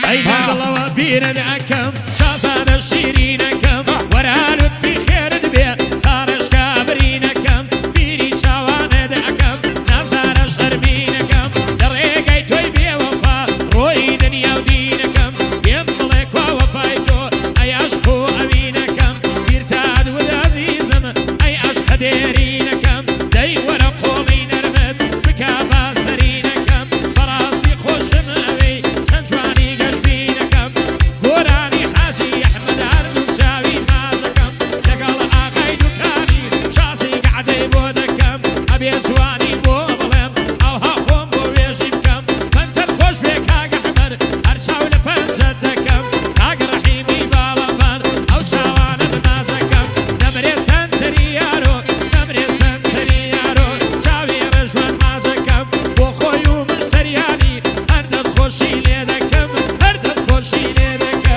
أي نادلوا بينا دعكم شاسان الشيرينكم ورالوت في خير البيت صارش كابرينكم بيري شوان دعكم نصارش غربينكم دريقي توي بي وفا روي دنيا ودينكم يمطلق ووفايتو أي أشخو أمينكم بيرتاد والعزيزم أي أشخ ديرينكم دي ورقولي نرمد بكابا سرينكم براسي خوش مأوي شنجواني قلبينكم قراني حاجي أحمد عرمشاوي مازكم لقل آغاي دكاني شاسي قعدي بودكم أبي جواني بوظلم أو هاخوم بويجيبكم فانت الخوش بيك هاق أحمد أرشاوي لفنجدكم هاق رحيمي بالبان أو شاوان بمازكم نمري سنتري يارو نمري سنتري يارو شاوي رجوان مازكم وخوي ومشترياني هردس خوشي ليدكم هردس خوشي ليدكم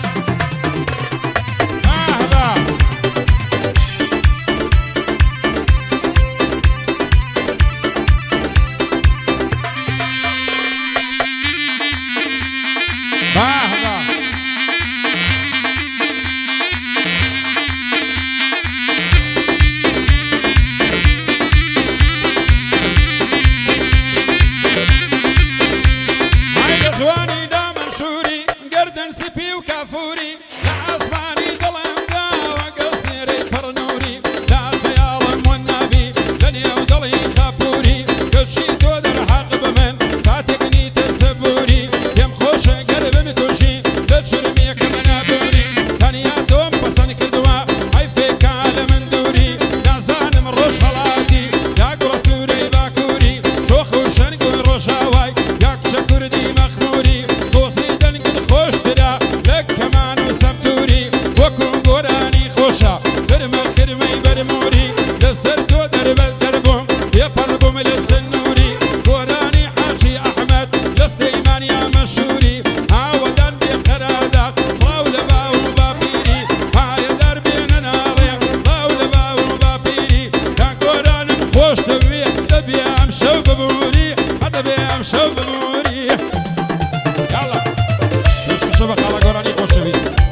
جواني دا منشوري قردن سبي وكافوري لا أسماني ظلم دا وقصيري برنوري لا خيال والنبي لني ودلي خابوري قشي تودر حق بمن ساتقني تسبوري يم خوش قلب متوشي لتشرمي كمنا بوري تانياتهم بصن كدوا هاي فيك على من دوري نازان من روش خلاصي يا قرصوري باكوري شوخ وشنق روشاواي ياك شكردي مخموري صوصي دنقد خوش تدا لك كمان وسمتوري وكو قراني خوشا خرمي برموري لسر دو درب دربهم يبربهم للسنوري قراني حاجي أحمد لسليمان يا مشهوري عاودان بقرادة صاول باو بابيري هاي دربين ناري صاول باو بابيري كان قراني خوش تبي تبي أمشو بموري هذا بيمشو بموري يلا شبك على قراني خوش تبي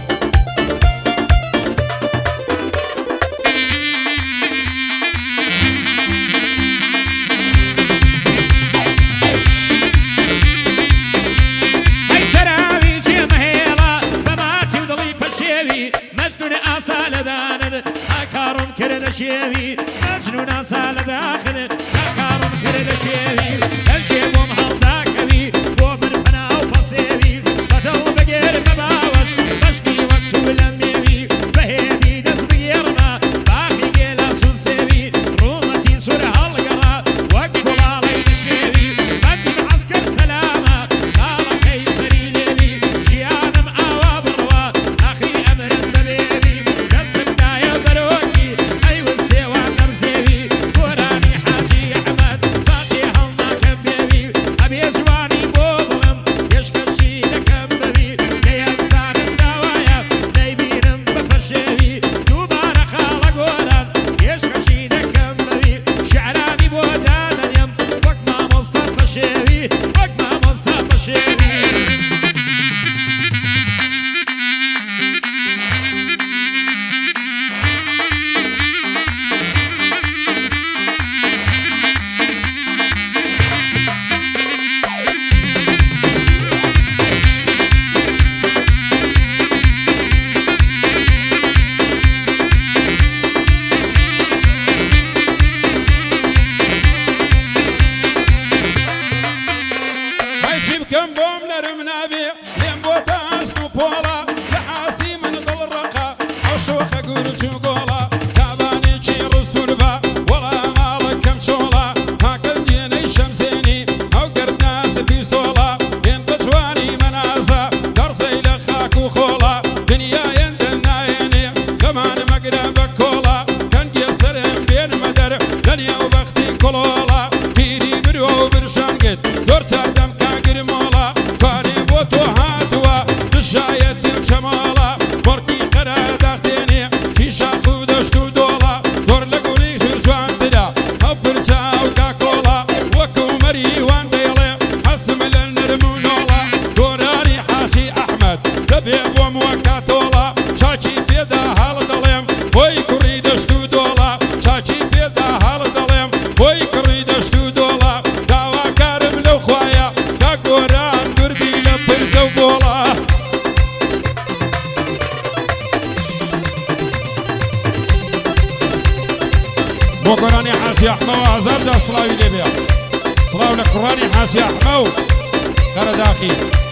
أي سراوي جي مهيلا بماتي ودلي بشيوي مجنون أصال داند هكارون كرد شيوي مجنون أصال داخل هكارون كرد شيوي الجيبهم هالداكوي ومن فنا وفصيوي بدل بقير مباوش بشقي وقتو لميوي بهيدي دس بقيرنا باخي قيلا سوسيوي رومتي سور هالقرا وكل علي الشيوي بدي معسكر سلامة خالق قيصري ليبي جيانم آوا بروا آخري أمر ببيبي دس بداية بروكي أيوة السيوان نمزيوي قراني حاجي أحمد صاتي هلنا كم بيبي أبي جواني بوظلم يشكر شي لكم ببي ليسان الدوايا ليبينم بفشيوي دوبارة خالق وران يشكر شي لكم ببي شعراني بودادا اليم وك ما مصطفى شيوي وك ما مصطفى شيوي هاي شبكم بوم نابي لين بوتا اسنو بولا لحاسي من ظل الرقا او شوخ اقول شوقولا تاباني شي رسول با ولا مالك كم شولا هاكل ديني شمسيني او قرد ناس في صولا ين بجواني منازا درسي لخاك وخولا دنيا يندنا يني كمان مقرب كولا كان قيسرهم بين مدر دنيا وبختي كلولا بيري برو برشانقت زور دم كاقر مولا كاري بوتو هاتوا بشايد شمالا بركي قرا داخديني في شاخو حاسي أحمو أزار جا صلاوي لبيع صلاو لكراني حاسي أحمو قرداخي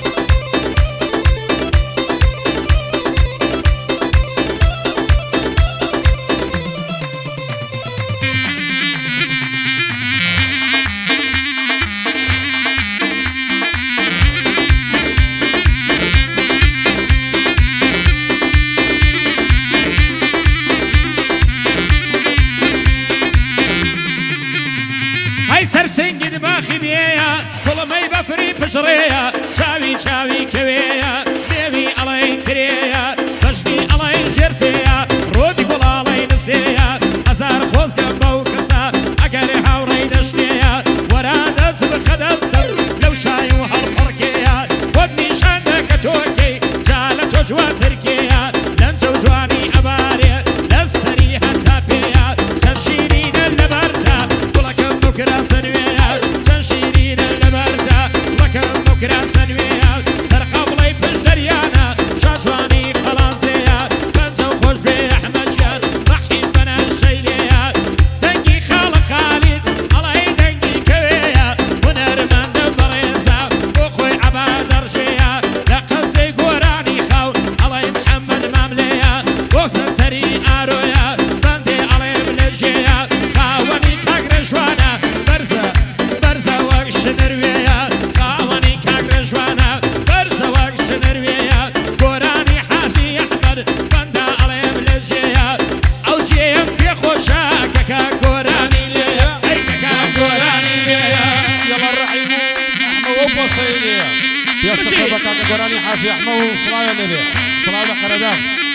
سرسنگی باخی بیایا کلمی بفری پشریا چاوی چاوی کویا دیوی علای کریا بجنی علای جرسیا رودی کل علای نسیا ازار خوزگم باو کسا اگر هاوری دشنیا ورا دست بخدستم لو شای و هر فرکیا خود نیشان دکتوکی جالتو جوان ترکیا لنجو جوانی اباری لسری حتا پیا چنشیرین لبرتا بلکم بکرا سنویا چنشیرین لبرتا بلکم بکرا سنویا سرقبلی پش دریانا شاجوانی خلاصیا بنجو خوش بی احمد جان رحیم بنا شیلیا دنگی خال خالد علای دنگی کویا ونرمند بریزا بخوی عباد رجیا لقزی گورانی خو علای محمد مملیا بوسنتری آرویا بندی علای ملجیا خاونی کاگرشوانا برزا وقش نرویا خاونی کاگرشوانا برزا وقش نرویا گورانی حاجی احمد بندا علای ملجیا او جیم بی خوشا ککا گورانی لیا ای ککا گورانی لیا يلا الرحيم أحمو وبصيلية يا شباب قراني حاسي أحمو صلاة لبيع صلاة قرداخ